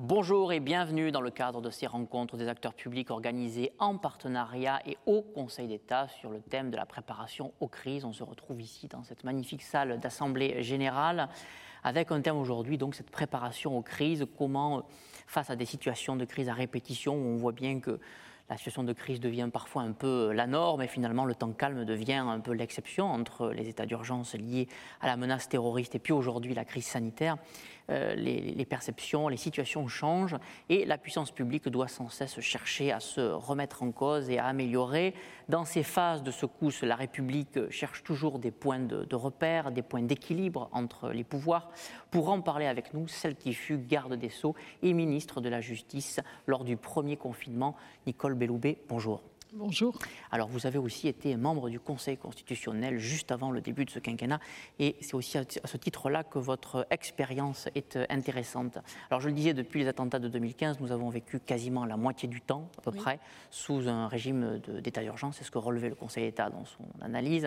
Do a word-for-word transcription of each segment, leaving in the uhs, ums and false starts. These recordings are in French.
Bonjour et bienvenue dans le cadre de ces rencontres des acteurs publics organisées en partenariat et au Conseil d'État sur le thème de la préparation aux crises. On se retrouve ici dans cette magnifique salle d'Assemblée générale avec un thème aujourd'hui, donc cette préparation aux crises, comment face à des situations de crise à répétition où on voit bien que la situation de crise devient parfois un peu la norme et finalement le temps calme devient un peu l'exception entre les états d'urgence liés à la menace terroriste et puis aujourd'hui la crise sanitaire. Euh, les, les perceptions, les situations changent et la puissance publique doit sans cesse chercher à se remettre en cause et à améliorer. Dans ces phases de secousse, la République cherche toujours des points de, de repère, des points d'équilibre entre les pouvoirs. Pour en parler avec nous, celle qui fut garde des Sceaux et ministre de la Justice lors du premier confinement, Nicole Belloubet, bonjour. Bonjour. Alors, vous avez aussi été membre du Conseil constitutionnel juste avant le début de ce quinquennat et c'est aussi à ce titre-là que votre expérience est intéressante. Alors, je le disais, depuis les attentats de deux mille quinze, nous avons vécu quasiment la moitié du temps, à peu oui. près, sous un régime de, d'état d'urgence. C'est ce que relevait le Conseil d'État dans son analyse.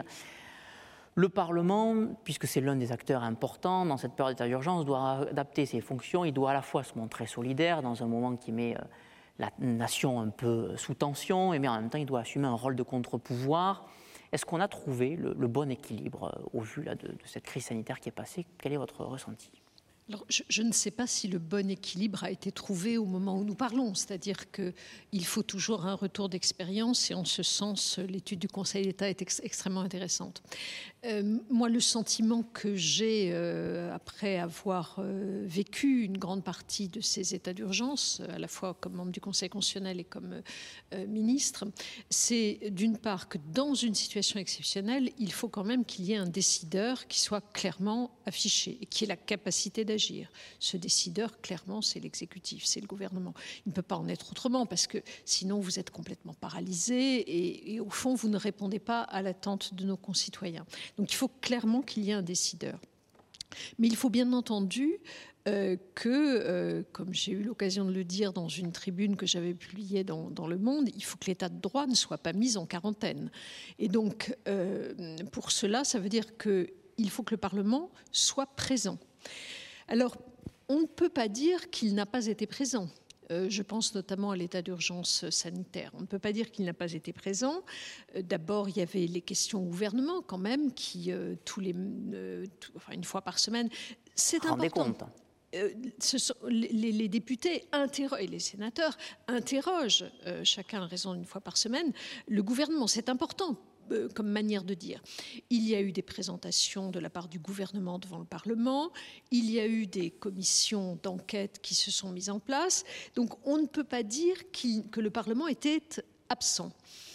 Le Parlement, puisque c'est l'un des acteurs importants dans cette période d'état d'urgence, doit adapter ses fonctions. Il doit à la fois se montrer solidaire dans un moment qui met la nation un peu sous tension, mais en même temps, il doit assumer un rôle de contre-pouvoir. Est-ce qu'on a trouvé le, le bon équilibre au vu là, de, de cette crise sanitaire qui est passée? Quel est votre ressenti? Alors, je, je ne sais pas si le bon équilibre a été trouvé au moment où nous parlons, c'est-à-dire qu'il faut toujours un retour d'expérience et en ce sens, l'étude du Conseil d'État est ex- extrêmement intéressante. Euh, moi, le sentiment que j'ai euh, après avoir euh, vécu une grande partie de ces états d'urgence, à la fois comme membre du Conseil constitutionnel et comme euh, ministre, c'est d'une part que dans une situation exceptionnelle, il faut quand même qu'il y ait un décideur qui soit clairement affiché et qui ait la capacité d'agir. Agir. Ce décideur, clairement, c'est l'exécutif, c'est le gouvernement. Il ne peut pas en être autrement parce que sinon vous êtes complètement paralysé et, et au fond, vous ne répondez pas à l'attente de nos concitoyens. Donc il faut clairement qu'il y ait un décideur. Mais il faut bien entendu euh, que, euh, comme j'ai eu l'occasion de le dire dans une tribune que j'avais publiée dans, dans Le Monde, il faut que l'état de droit ne soit pas mis en quarantaine. Et donc, euh, pour cela, ça veut dire qu'il faut que le Parlement soit présent. Alors, on ne peut pas dire qu'il n'a pas été présent. Euh, je pense notamment à l'état d'urgence sanitaire. On ne peut pas dire qu'il n'a pas été présent. Euh, d'abord, il y avait les questions au gouvernement, quand même, qui, euh, tous les, euh, tout, enfin, une fois par semaine, c'est Rendez important. compte. Euh, ce sont, les, les députés interro- et les sénateurs interrogent, euh, chacun a raison une fois par semaine, le gouvernement. C'est important comme manière de dire. Il y a eu des présentations de la part du gouvernement devant le Parlement, il y a eu des commissions d'enquête qui se sont mises en place, donc on ne peut pas dire qu'il, que le Parlement était absent.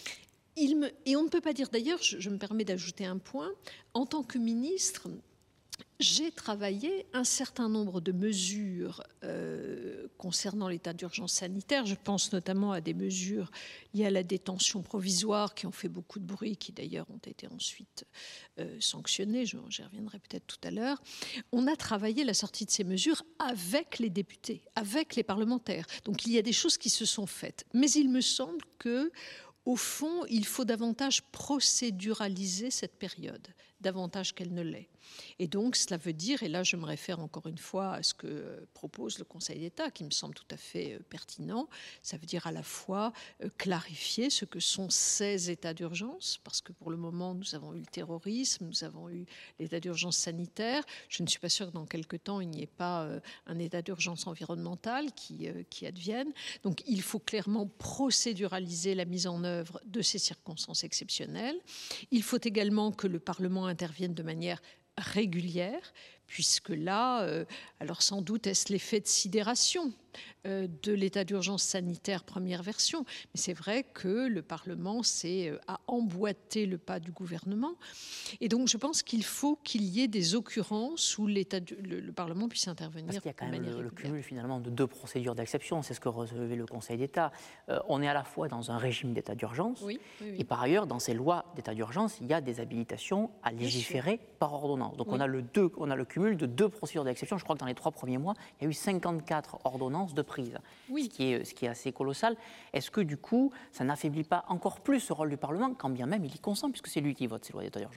Il me, et on ne peut pas dire d'ailleurs, je, je me permets d'ajouter un point, en tant que ministre, j'ai travaillé un certain nombre de mesures euh, concernant l'état d'urgence sanitaire. Je pense notamment à des mesures liées à la détention provisoire qui ont fait beaucoup de bruit, qui d'ailleurs ont été ensuite euh, sanctionnées. Je, j'y reviendrai peut-être tout à l'heure. On a travaillé la sortie de ces mesures avec les députés, avec les parlementaires. Donc il y a des choses qui se sont faites. Mais il me semble que, au fond, il faut davantage procéduraliser cette période, davantage qu'elle ne l'est. Et donc, cela veut dire, et là je me réfère encore une fois à ce que propose le Conseil d'État, qui me semble tout à fait pertinent, ça veut dire à la fois clarifier ce que sont ces états d'urgence, parce que pour le moment, nous avons eu le terrorisme, nous avons eu l'état d'urgence sanitaire. Je ne suis pas sûre que dans quelque temps, il n'y ait pas un état d'urgence environnemental qui, qui advienne. Donc, il faut clairement procéduraliser la mise en œuvre de ces circonstances exceptionnelles. Il faut également que le Parlement intervienne de manière régulière, puisque là, euh, alors sans doute est-ce l'effet de sidération euh, de l'état d'urgence sanitaire première version, mais c'est vrai que le Parlement s'est, euh, a emboîté le pas du gouvernement, et donc je pense qu'il faut qu'il y ait des occurrences où l'état du, le, le Parlement puisse intervenir. Parce qu'il y a quand de même manière le, le régulière. cumul finalement de deux procédures d'exception, c'est ce que relevait le Conseil d'État. Euh, on est à la fois dans un régime d'état d'urgence, oui, oui, oui. et par ailleurs, dans ces lois d'état d'urgence, il y a des habilitations à légiférer par ordonnance. Donc oui. on, a le deux, on a le cumul de deux procédures d'exception. Je crois que dans les trois premiers mois, il y a eu cinquante-quatre ordonnances de prise, oui. ce, qui est, ce qui est assez colossal. Est-ce que du coup, ça n'affaiblit pas encore plus ce rôle du Parlement, quand bien même il y consent, puisque c'est lui qui vote ces lois d'état d'urgence ?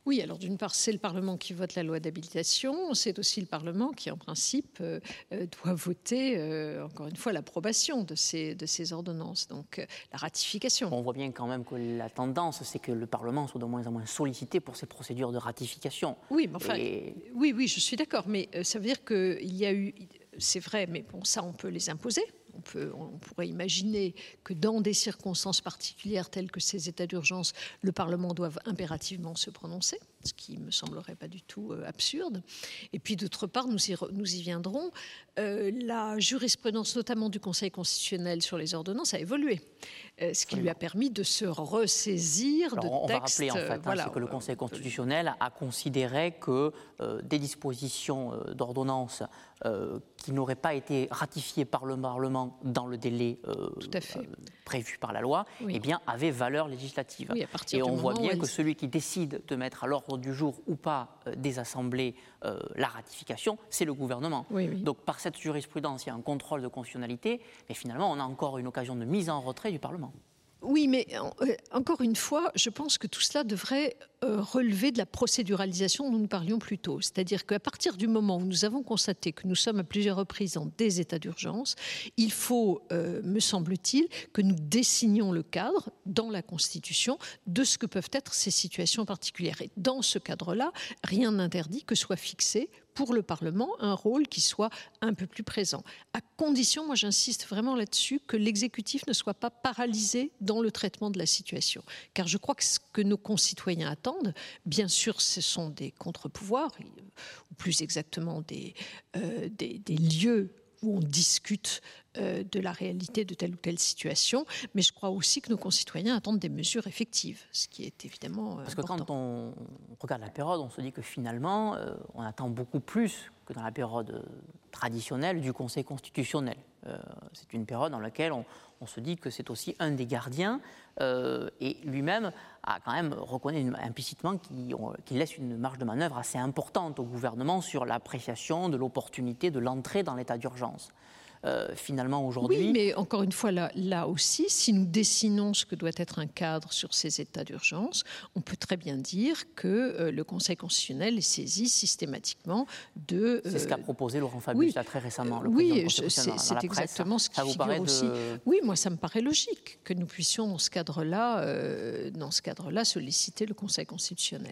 Oui, alors d'une part, c'est le Parlement qui vote la loi d'habilitation, c'est aussi le Parlement qui, en principe, euh, doit voter, euh, encore une fois, l'approbation de ces, de ces ordonnances, donc euh, la ratification. On voit bien quand même que la tendance, c'est que le Parlement soit de moins en moins sollicité pour ces procédures de ratification. Oui, mais enfin, Et... oui, oui, je suis d'accord, mais euh, ça veut dire qu'il y a eu, c'est vrai, mais bon, ça, on peut les imposer. On, peut, on pourrait imaginer que dans des circonstances particulières telles que ces états d'urgence, le Parlement doive impérativement se prononcer, ce qui ne me semblerait pas du tout euh, absurde. Et puis d'autre part, nous y, nous y viendrons, euh, la jurisprudence notamment du Conseil constitutionnel sur les ordonnances a évolué, euh, ce qui lui a permis de se ressaisir Alors, de on textes. On va rappeler en fait, euh, voilà, hein, c'est que le Conseil constitutionnel a considéré que euh, des dispositions euh, d'ordonnance euh, qui n'auraient pas été ratifiées par le Parlement dans le délai euh, euh, prévu par la loi, oui. eh bien, avaient valeur législative. Oui, à partir Et du on voit bien elle... que celui qui décide de mettre à l'ordre du jour ou pas euh, des assemblées euh, la ratification, c'est le gouvernement. Oui, oui. Donc par cette jurisprudence, il y a un contrôle de constitutionnalité, mais finalement, on a encore une occasion de mise en retrait du Parlement. Oui, mais euh, encore une fois, je pense que tout cela devrait euh, relever de la procéduralisation dont nous parlions plus tôt. C'est-à-dire qu'à partir du moment où nous avons constaté que nous sommes à plusieurs reprises dans des états d'urgence, il faut, euh, me semble-t-il, que nous dessinions le cadre dans la Constitution de ce que peuvent être ces situations particulières. Et dans ce cadre-là, rien n'interdit que soit fixé pour le Parlement un rôle qui soit un peu plus présent, à condition, moi j'insiste vraiment là-dessus, que l'exécutif ne soit pas paralysé dans le traitement de la situation. Car je crois que ce que nos concitoyens attendent, bien sûr ce sont des contre-pouvoirs, ou plus exactement des, euh, des, des lieux où on discute euh, de la réalité de telle ou telle situation, mais je crois aussi que nos concitoyens attendent des mesures effectives, ce qui est évidemment euh, Parce que important. Quand on regarde la période, on se dit que finalement, euh, on attend beaucoup plus que dans la période traditionnelle du Conseil constitutionnel. Euh, c'est une période dans laquelle on, on se dit que c'est aussi un des gardiens, euh, et lui-même a quand même reconnu implicitement qu'il, qu'il laisse une marge de manœuvre assez importante au gouvernement sur l'appréciation de l'opportunité de l'entrée dans l'état d'urgence. Euh, finalement, aujourd'hui... Oui, mais encore une fois, là, là aussi, si nous dessinons ce que doit être un cadre sur ces états d'urgence, on peut très bien dire que euh, le Conseil constitutionnel est saisi systématiquement de... Euh, c'est ce qu'a proposé Laurent Fabius, oui, là, très récemment, le oui, président du c'est, c'est exactement ce qui ça figure aussi. De... Oui, moi, ça me paraît logique que nous puissions, dans ce cadre-là, euh, dans ce cadre-là, solliciter le Conseil constitutionnel.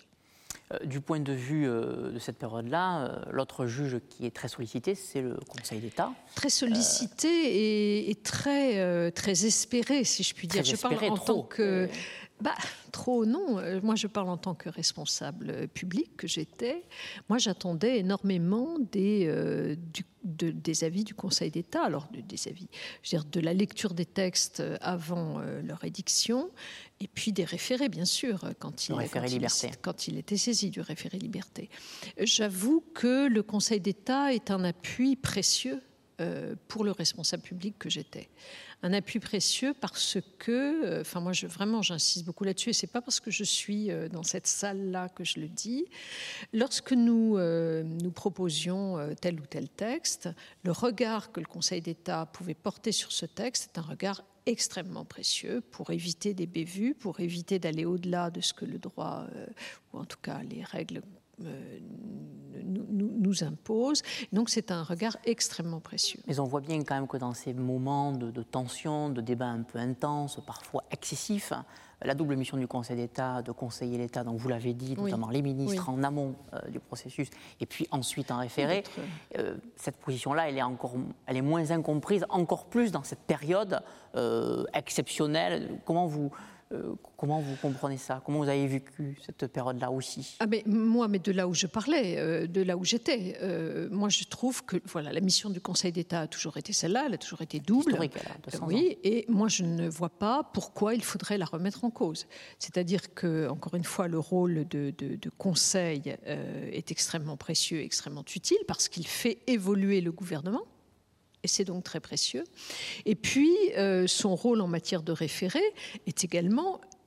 Du point de vue euh, de cette période-là, euh, l'autre juge qui est très sollicité, c'est le Conseil d'État. Très sollicité euh... et, et très, euh, très espéré, si je puis dire. Très je espéré, parle en trop. tant que... Bah, trop, non. Moi, je parle en tant que responsable public que j'étais. Moi, j'attendais énormément des, euh, du, de, des avis du Conseil d'État, alors des avis, je veux dire, de la lecture des textes avant euh, leur édiction, et puis des référés, bien sûr, quand il, référé quand, liberté. il, quand il était saisi du référé liberté. J'avoue que le Conseil d'État est un appui précieux euh, pour le responsable public que j'étais. Un appui précieux parce que, enfin moi je, vraiment j'insiste beaucoup là-dessus, et c'est pas parce que je suis dans cette salle-là que je le dis. Lorsque nous, euh, nous proposions tel ou tel texte, le regard que le Conseil d'État pouvait porter sur ce texte est un regard extrêmement précieux pour éviter des bévues, pour éviter d'aller au-delà de ce que le droit, euh, ou en tout cas les règles, Euh, nous, nous, nous impose. Donc c'est un regard extrêmement précieux. Mais on voit bien quand même que dans ces moments de, de tension, de débats un peu intenses, parfois excessifs, la double mission du Conseil d'État, de conseiller l'État, donc vous l'avez dit, notamment oui. les ministres oui. en amont euh, du processus, et puis ensuite en référé, euh, cette position-là, elle est, encore, elle est moins incomprise, encore plus dans cette période euh, exceptionnelle. Comment vous... Euh, comment vous comprenez ça? Comment vous avez vécu cette période-là aussi? Ah mais moi, mais de là où je parlais, euh, de là où j'étais, euh, moi je trouve que voilà, la mission du Conseil d'État a toujours été celle-là, elle a toujours été double. Historique, elle a deux cents oui, ans. Et moi je ne vois pas pourquoi il faudrait la remettre en cause. C'est-à-dire que, encore une fois, le rôle de, de, de conseil euh, est extrêmement précieux, extrêmement utile, parce qu'il fait évoluer le gouvernement. Et c'est donc très précieux. Et puis, euh, son rôle en matière de référé est également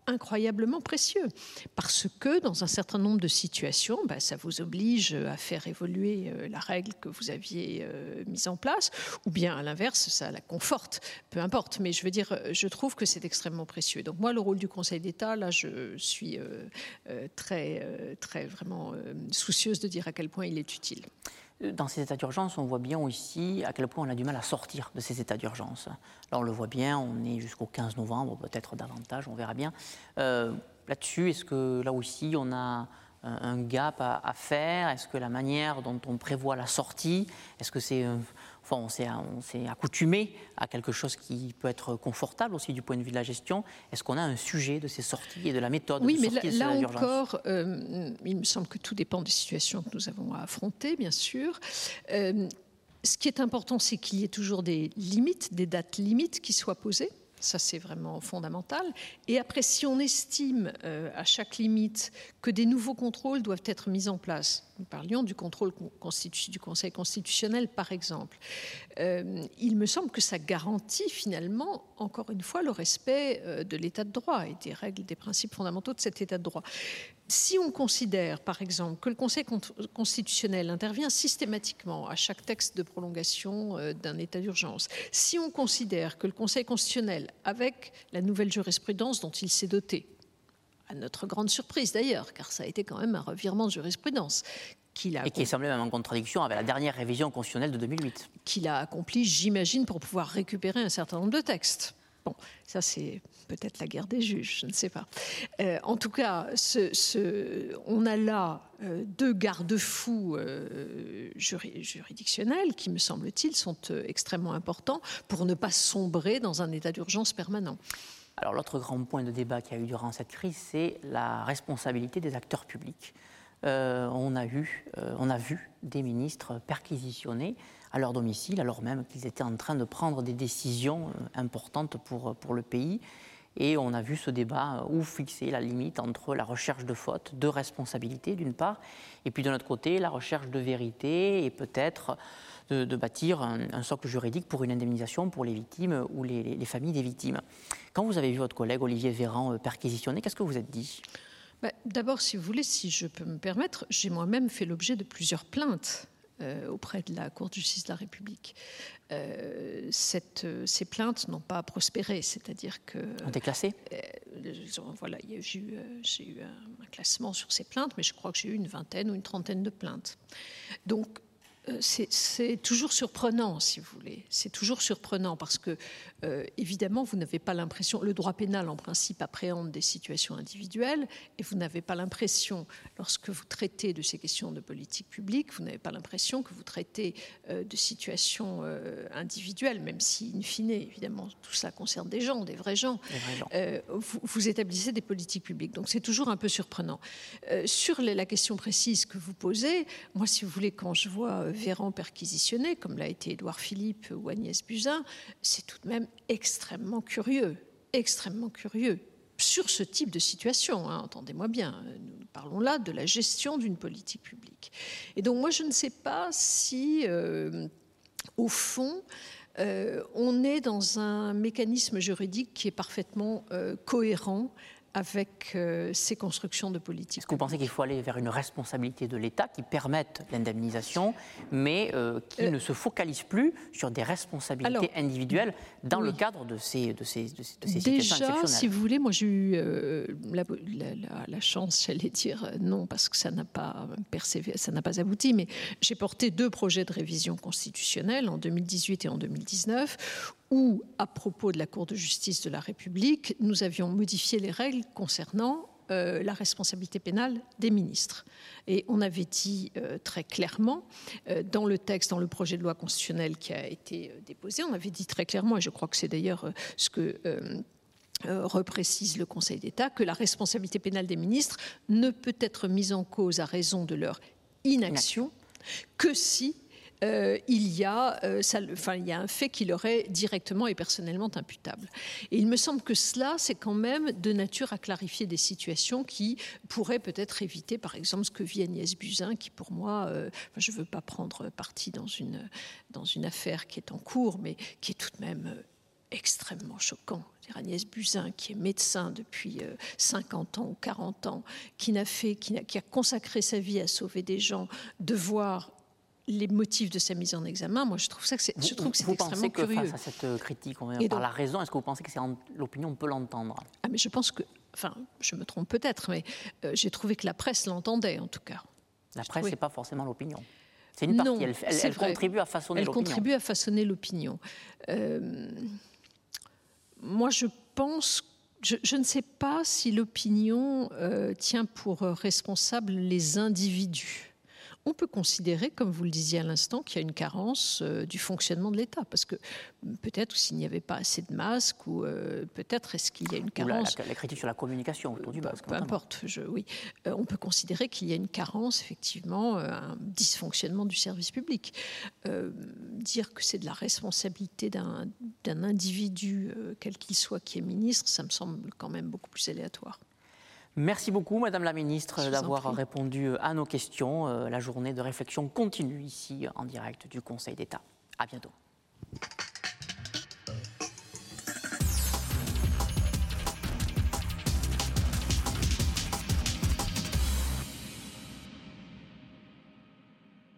incroyablement précieux, parce que dans un certain nombre de situations, ben, ça vous oblige à faire évoluer euh, la règle que vous aviez euh, mise en place, ou bien à l'inverse, ça la conforte, peu importe. Mais je veux dire, je trouve que c'est extrêmement précieux. Donc moi, le rôle du Conseil d'État, là, je suis euh, euh, très, euh, très vraiment euh, soucieuse de dire à quel point il est utile. Dans ces états d'urgence, on voit bien aussi à quel point on a du mal à sortir de ces états d'urgence. Là, on le voit bien, on est jusqu'au quinze novembre, peut-être davantage, on verra bien. Euh, là-dessus, est-ce que là aussi, on a un gap à, à faire? Est-ce que la manière dont on prévoit la sortie, est-ce que c'est... Enfin, on s'est, on s'est accoutumé à quelque chose qui peut être confortable aussi du point de vue de la gestion. Est-ce qu'on a un sujet de ces sorties et de la méthode oui, de sortie mais de ces là, là urgences? encore, euh, il me semble que tout dépend des situations que nous avons à affronter, bien sûr. Euh, ce qui est important, c'est qu'il y ait toujours des limites, des dates limites qui soient posées. Ça, c'est vraiment fondamental. Et après, si on estime euh, à chaque limite que des nouveaux contrôles doivent être mis en place, nous parlions du contrôle constitu- du Conseil constitutionnel, par exemple, euh, il me semble que ça garantit finalement, encore une fois, le respect euh, de l'état de droit et des règles, des principes fondamentaux de cet état de droit. Si on considère, par exemple, que le Conseil constitutionnel intervient systématiquement à chaque texte de prolongation euh, d'un état d'urgence, si on considère que le Conseil constitutionnel, avec la nouvelle jurisprudence dont il s'est doté, à notre grande surprise d'ailleurs, car ça a été quand même un revirement de jurisprudence, qu'il a et qui semblait même en contradiction avec la dernière révision constitutionnelle de deux mille huit. Qu'il a accompli, j'imagine, pour pouvoir récupérer un certain nombre de textes. Bon, ça c'est peut-être la guerre des juges, je ne sais pas. Euh, en tout cas, ce, ce, on a là euh, deux garde-fous euh, juri, juridictionnels qui, me semble-t-il, sont euh, extrêmement importants pour ne pas sombrer dans un état d'urgence permanent. Alors l'autre grand point de débat qu'il y a eu durant cette crise, c'est la responsabilité des acteurs publics. Euh, on, a eu, euh, on a vu des ministres perquisitionnés à leur domicile, alors même qu'ils étaient en train de prendre des décisions importantes pour, pour le pays. Et on a vu ce débat où fixer la limite entre la recherche de fautes, de responsabilité d'une part, et puis de l'autre côté, la recherche de vérité et peut-être de, de bâtir un, un socle juridique pour une indemnisation pour les victimes ou les, les, les familles des victimes. Quand vous avez vu votre collègue Olivier Véran perquisitionné, qu'est-ce que vous êtes dit ? Ben, d'abord, si vous voulez, si je peux me permettre, j'ai moi-même fait l'objet de plusieurs plaintes euh, auprès de la Cour de justice de la République. Euh, cette, ces plaintes n'ont pas prospéré, c'est-à-dire que... Ont été classées ? euh, Voilà, il y a eu, euh, j'ai eu un, un classement sur ces plaintes, mais je crois que j'ai eu une vingtaine ou une trentaine de plaintes. Donc, C'est, c'est toujours surprenant, si vous voulez. C'est toujours surprenant parce que, euh, évidemment, vous n'avez pas l'impression... Le droit pénal, en principe, appréhende des situations individuelles et vous n'avez pas l'impression, lorsque vous traitez de ces questions de politique publique, vous n'avez pas l'impression que vous traitez euh, de situations euh, individuelles, même si, in fine, évidemment, tout ça concerne des gens, des vrais gens. Des vrais gens. Euh, vous, vous établissez des politiques publiques. Donc, c'est toujours un peu surprenant. Euh, sur les, la question précise que vous posez, moi, si vous voulez, quand je vois... Euh, Véran perquisitionné, comme l'a été Édouard Philippe ou Agnès Buzyn, c'est tout de même extrêmement curieux, extrêmement curieux sur ce type de situation. Hein, entendez-moi bien, nous parlons là de la gestion d'une politique publique. Et donc moi, je ne sais pas si, euh, au fond, euh, on est dans un mécanisme juridique qui est parfaitement euh, cohérent avec euh, ces constructions de politique. Est-ce que vous pensez qu'il faut aller vers une responsabilité de l'État qui permette l'indemnisation, mais euh, qui euh, ne se focalise plus sur des responsabilités alors, individuelles dans oui. le cadre de ces, de ces, de ces, de ces Déjà, situations exceptionnelles? Déjà, si vous voulez, moi j'ai eu euh, la, la, la, la chance, j'allais dire non, parce que ça n'a pas persévéré, ça n'a pas abouti, mais j'ai porté deux projets de révision constitutionnelle en deux mille dix-huit et en deux mille dix-neuf, où, à propos de la Cour de justice de la République, nous avions modifié les règles concernant euh, la responsabilité pénale des ministres. Et on avait dit euh, très clairement, euh, dans le texte, dans le projet de loi constitutionnelle qui a été euh, déposé, on avait dit très clairement, et je crois que c'est d'ailleurs euh, ce que... Euh, Euh, reprécise le Conseil d'État, que la responsabilité pénale des ministres ne peut être mise en cause à raison de leur inaction que si euh, il, y a, euh, ça, enfin, il y a un fait qui leur est directement et personnellement imputable. Et il me semble que cela, c'est quand même de nature à clarifier des situations qui pourraient peut-être éviter, par exemple, ce que vit Agnès Buzyn, qui pour moi, euh, enfin, je ne veux pas prendre parti dans une, dans une affaire qui est en cours, mais qui est tout de même... Euh, extrêmement choquant. Agnès Buzyn, qui est médecin depuis cinquante ans ou quarante ans, qui, n'a fait, qui, n'a, qui a consacré sa vie à sauver des gens, de voir les motifs de sa mise en examen, moi je trouve, ça que c'est, vous, je trouve que c'est vous extrêmement curieux. Vous pensez que curieux. face à cette critique, on vient Et par donc, la raison, est-ce que vous pensez que c'est en, l'opinion peut l'entendre? Ah mais je pense que, enfin, je me trompe peut-être, mais euh, j'ai trouvé que la presse l'entendait en tout cas. La Je presse, trouvais... c'est pas forcément l'opinion. C'est une partie, non, elle, elle, elle contribue à façonner elle l'opinion. Elle contribue à façonner l'opinion. Euh, moi je pense... Je, je ne sais pas si l'opinion euh, tient pour responsable les individus. On peut considérer, comme vous le disiez à l'instant, qu'il y a une carence euh, du fonctionnement de l'État, parce que peut-être s'il n'y avait pas assez de masques, ou euh, peut-être est-ce qu'il y a une carence... Ou la, la, la critique sur la communication autour du masque. Peu importe, je, oui. Euh, on peut considérer qu'il y a une carence, effectivement, euh, un dysfonctionnement du service public. Euh, dire que c'est de la responsabilité d'un, d'un individu, euh, quel qu'il soit, qui est ministre, ça me semble quand même beaucoup plus aléatoire. Merci beaucoup, Madame la Ministre, d'avoir répondu à nos questions. La journée de réflexion continue ici en direct du Conseil d'État. À bientôt.